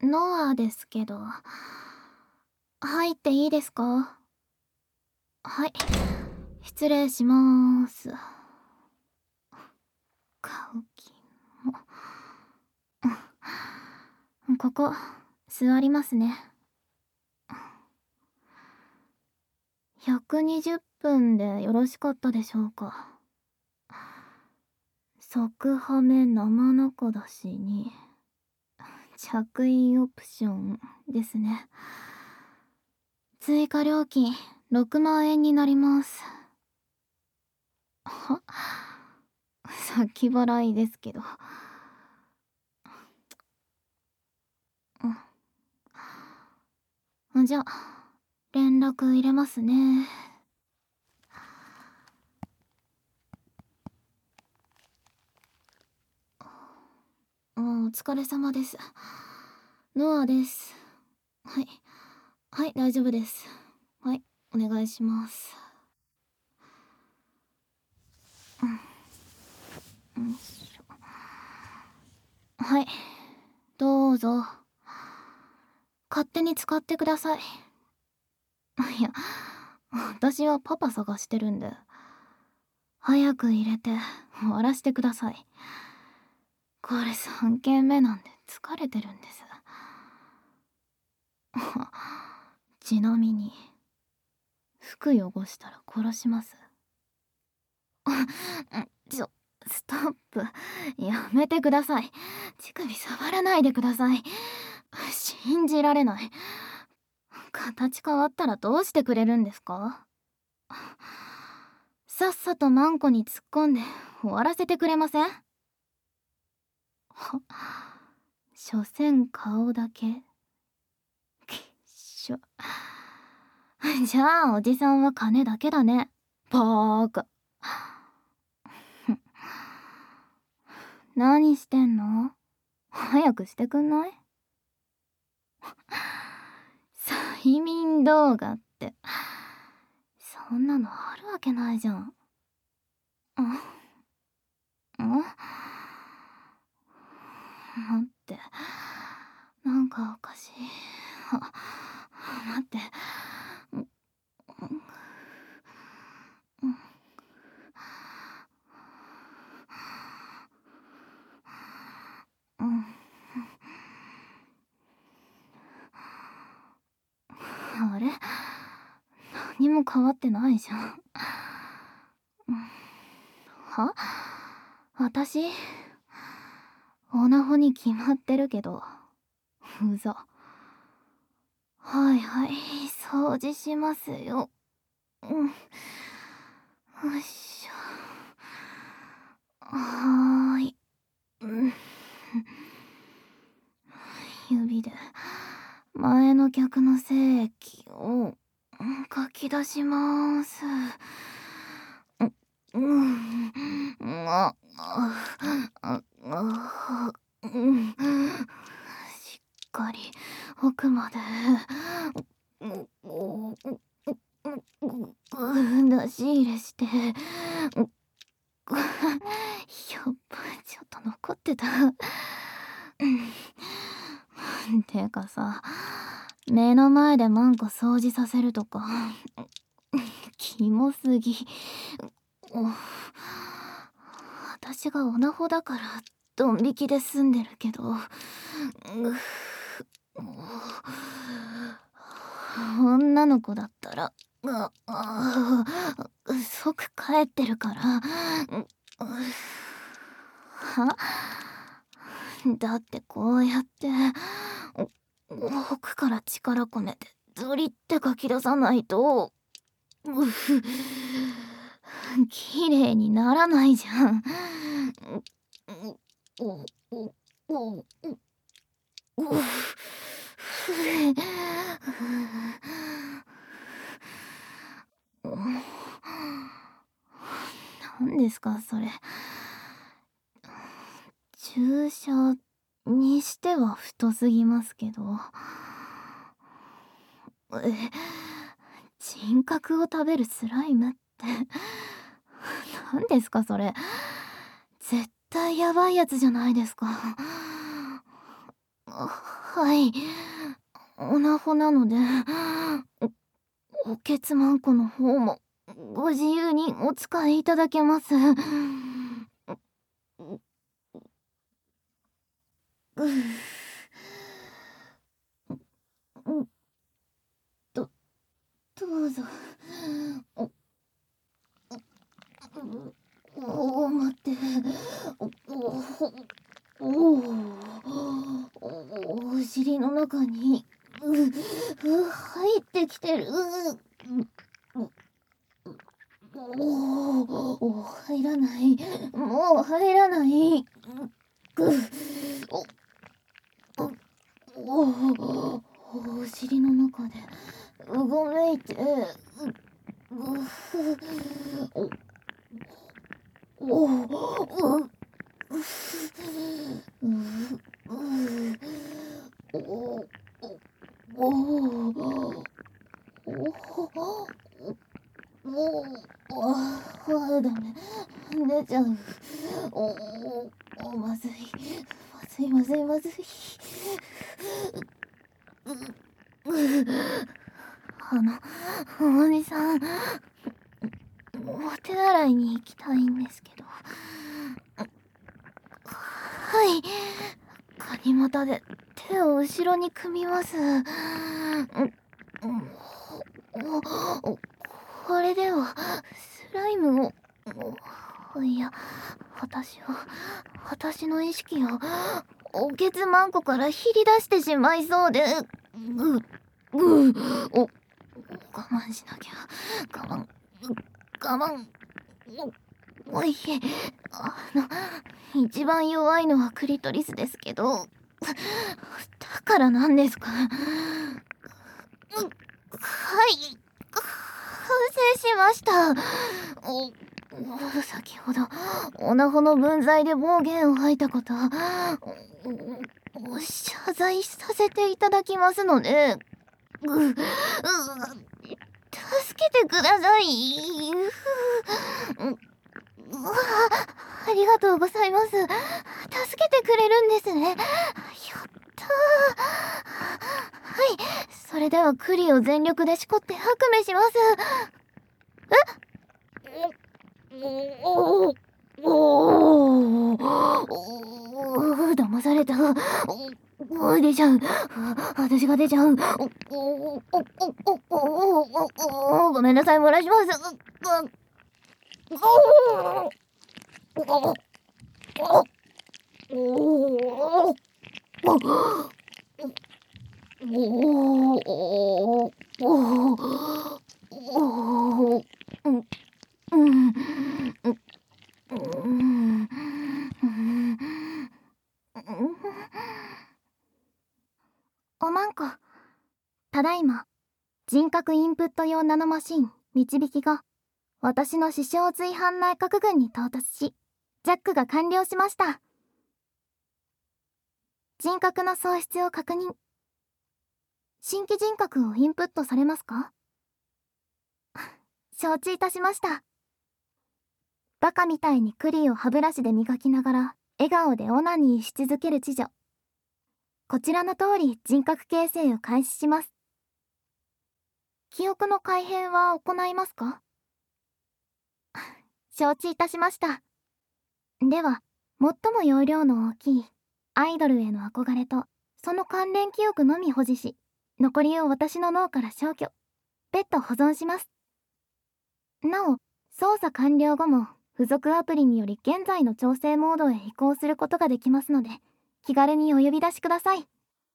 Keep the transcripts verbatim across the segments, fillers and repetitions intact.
ノアですけど。入っていいですか？はい。失礼しまーす。顔きも。うん。ここ、座りますね。ひゃくにじゅっぷんでよろしかったでしょうか。即ハメ生中だしに、着衣オプションですね。追加料金ろくまんえんになります。は？先払いですけど。うん。じゃあ、連絡入れますね。お疲れ様です。ノアです。はい。はい、大丈夫です。はい、お願いします。うん。よいしょ。はい、どうぞ。勝手に使ってください。いや、私はパパ探してるんで。早く入れて終わらしてください。これさんけんめなんで疲れてるんです。ちなみに、服汚したら殺します。ちょ、ストップ。やめてください。乳首触らないでください。信じられない。形変わったらどうしてくれるんですか？さっさとマンコに突っ込んで終わらせてくれません？は、所詮顔だけ。きっしょ。じゃあおじさんは金だけだね。バーカ。何してんの？早くしてくんない？催眠動画って、そんなのあるわけないじゃん。ん？ん？待って、なんかおかしい。あ、待って。ん、ん、ん、うん。あれ？何も変わってないじゃん。は？私？オナホに決まってるけど。うざ。はいはい、掃除しますよ。うん。よいしょ。はーい。うん。指で前の客の精液をかき出します。うん。あ、あ、あ、うん。しっかり奥まで出し入れして、やっぱちょっと残ってた。てかさ、目の前でマンコ掃除させるとかキモすぎ。私がオナホだからドン引きで済んでるけど、女の子だったら即帰ってるから。は？だってこうやって奥から力込めてズリってかき出さないと綺麗にならないじゃん。何ですかそれ。注射にしては太すぎますけど。え、人格を食べるスライムって何ですかそれ。絶対やばいやつじゃないですか。 はい、オナホなので、お、おけつまんこの方もご自由にお使いいただけます。う、う、う、ど、どうぞ。お、お、お、待って。お、お、お、お尻の中に、う、う、入ってきてる。う、おお、入らない。もう入らない。ぐ、お、お、お、お尻の中でうごめいて、う、う、お、お、う、う、う、お、お、お、もう、ああ、ダメ。出ちゃう。お、お、まずい。まずい、まずい、まずい。あの、おじさん、お手洗いに行きたいんですけど。はい。ガニ股で手を後ろに組みます。お、お、これではスライムを、お、いや、私を、私の意識をおけつまんこからひり出してしまいそうで、ぐ、ぐ、お、我慢しなきゃ、我慢、我慢、お、おい、あの、一番弱いのはクリトリスですけど、だからなんですか。はい、完成しました。お、お、先ほどオナホの分際で暴言を吐いたこと、お、お、謝罪させていただきますので、う、う、助けてください。う、うわ、ありがとうございます。助けてくれるんですね。やったー。はい、それではクリを全力でしこって白目します。え、おおおおお、騙された。おお、出ちゃう。私が出ちゃう。おおおおおおお、ごめんなさい、漏らします。おおおおおお、おおおお、うん、うん、うん、おまんこ、ただいま人格インプット用ナノマシン導きが私の視床随伴内閣群に到達し、ジャックが完了しました。人格の喪失を確認。新規人格をインプットされますか？承知いたしました。バカみたいにクリを歯ブラシで磨きながら笑顔でオナニーし続ける知女。こちらの通り人格形成を開始します。記憶の改変は行いますか？承知いたしました。では、最も容量の大きいアイドルへの憧れとその関連記憶のみ保持し、残りを私の脳から消去、別途保存します。なお、操作完了後も付属アプリにより現在の調整モードへ移行することができますので、気軽にお呼び出しください。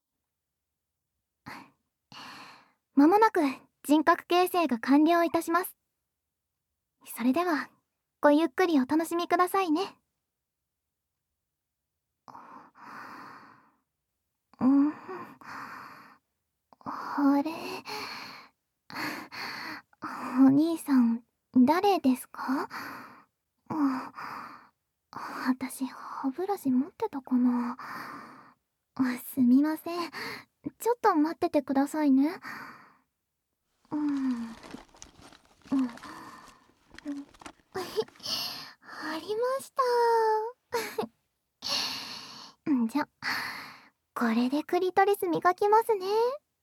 まもなく人格形成が完了いたします。それでは、ごゆっくりお楽しみくださいね。うん、あれ、お兄さん、誰ですか？うん、私、歯ブラシ持ってたかな。すみません。ちょっと待っててくださいね。うん。うん。ありました。じゃ、 これでクリトリス磨きますね。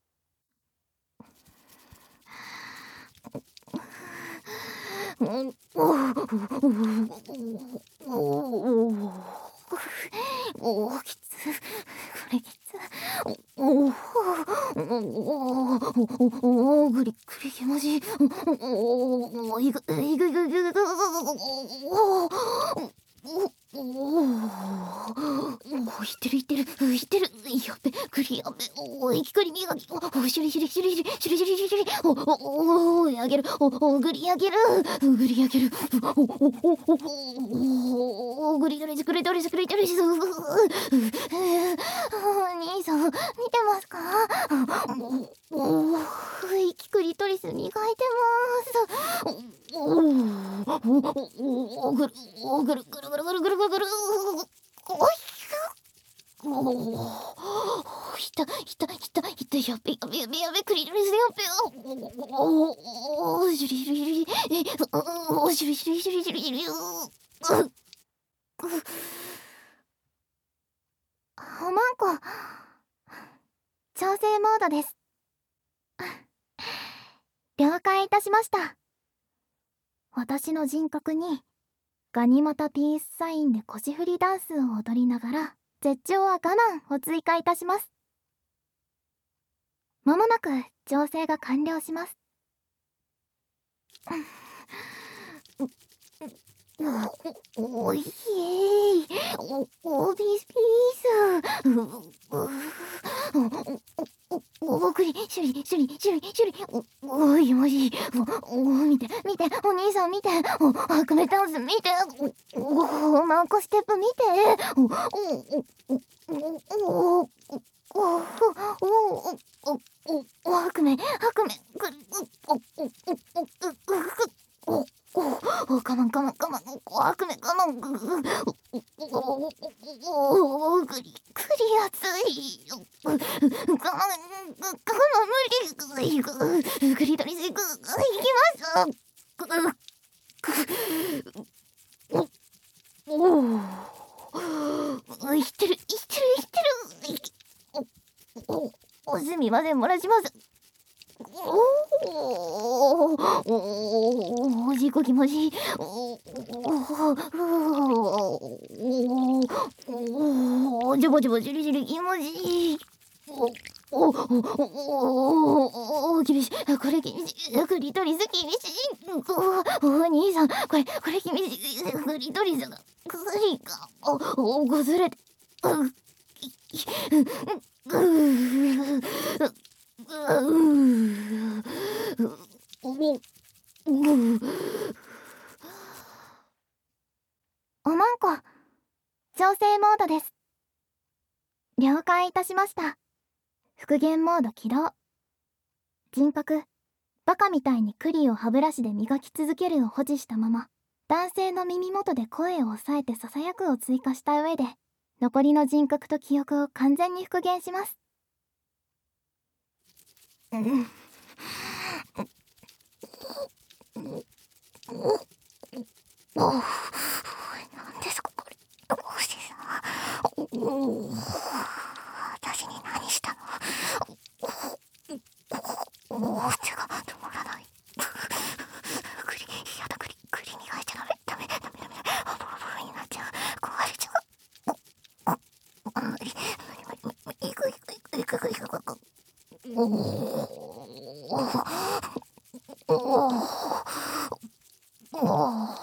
おお、きつ、これきつ、おおおお、グリグリ気持ちいい、おお、いぐいぐいぐいぐいぐい、おおおお、いってるいってるいってる、やべ、グリやべ、おいきくり磨き、おシュリシュリシュリシュリシュリシュリシュリシュリ、おおお、やげる、おお、グリやげる、グリやげる、おおおお、グリトリスグリトリスグリトリス、お兄さん見てますか？おお、いきくりトリス磨いてます。おおおぐるおぐるぐるぐるぐるぐるぐるぐる、おいおお、ひたひたひたひた、やべやべやべやべ、クリトリスやべ、おお、シュリシュリシュリ、おシュリシュリシュリシュリシュリ、おまんこ調整モードです。了解いたしました。私の人格にガニ股ピースサインで腰振りダンスを踊りながら絶頂は我慢を追加いたします。まもなく調整が完了します。おおいしい、おおビスピース、おおグリシュリシュリシュリシュリ、おおいマジ、おお見て見て、お兄さん見て、おアクメダンス見て、おおマンコステップ見て、おおおおおおおおおアクメアクメグリおおおおおお、カモンカモンカモン、おアクメカモン、おおおグリグリ熱い、カモンカモン無理、グリトリスいく、いきます。おお、いってるいってるいってる、おお、すみません、漏らします。おおおお、事故気持ちいい。おおおお、ジョボジョボジュリジュリ気持ちいい。おおおお、厳しい、これ厳しい、クリトリス厳しい。おお兄さん、これこれ厳しい、クリトリスがクリがおおこすれて、ううおまんこ調整モードです。了解いたしました。復元モード起動。人格バカみたいにクリを歯ブラシで磨き続けるを保持したまま、男性の耳元で声を抑えてささやくを追加した上で、残りの人格と記憶を完全に復元します。うんおお、なんですかこれ、どうしてさ、おお、私に何したの、おお、手が止まらない、クリ、やだクリ、クリ磨いちゃダメ、ダメ、ダメ、ダメ、ボロボロになっちゃう、壊れちゃう、お、お、無理、無理、無理、無理、いくいくいくいくいくいくいく、おお、おお、おお、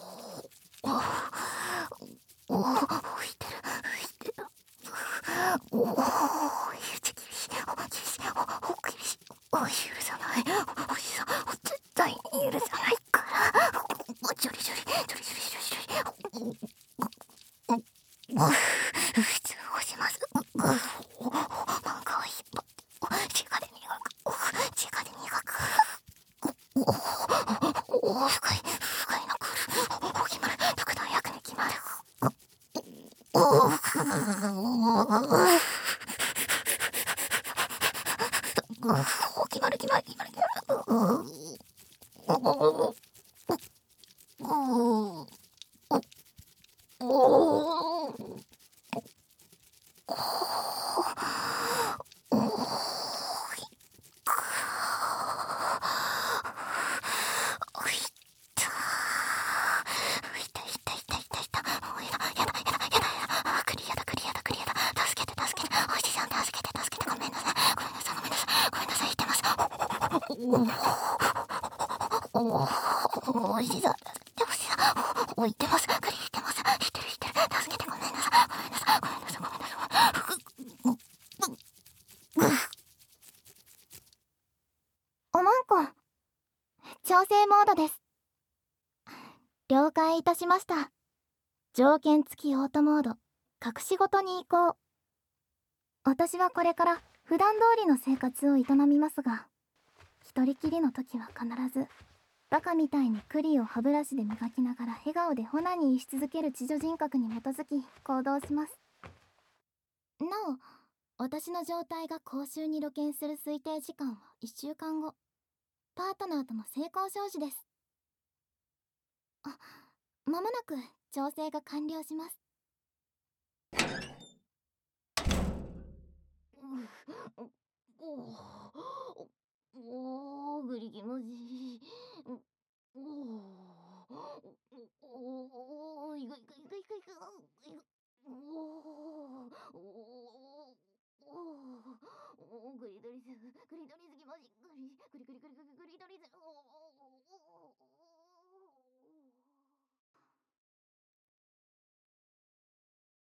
おお、吹いてる吹いてる、おお、厳しい、厳しい、お厳しい、お許さない、おじさん絶対に許さないから、おジョリジョリジョリジョリジョリジョリ、お普通をします、お漫画を引っ張って、直で磨く、直で磨く、おお深い深いのくる、お決まる特段役に決まる、おお決まる決まる決まる決まる、おおおおおいしさでもさ置いてますクリしてます知ってる知ってる助けてごめんなさいごめんなさいごめんなさいごめんなさいおまんこ調整モードです。了解いたしました。条件付きオートモード隠し事に移行。私はこれから普段通りの生活を営みますが、一人きりの時は必ずバカみたいに栗を歯ブラシで磨きながら笑顔でホナニーし続ける知女人格に基づき行動します。なお、私の状態が公衆に露見する推定時間はいっしゅうかんご、パートナーとの成功証示です。あ、まもなく調整が完了します。おお、おお、ぐりぎもじ。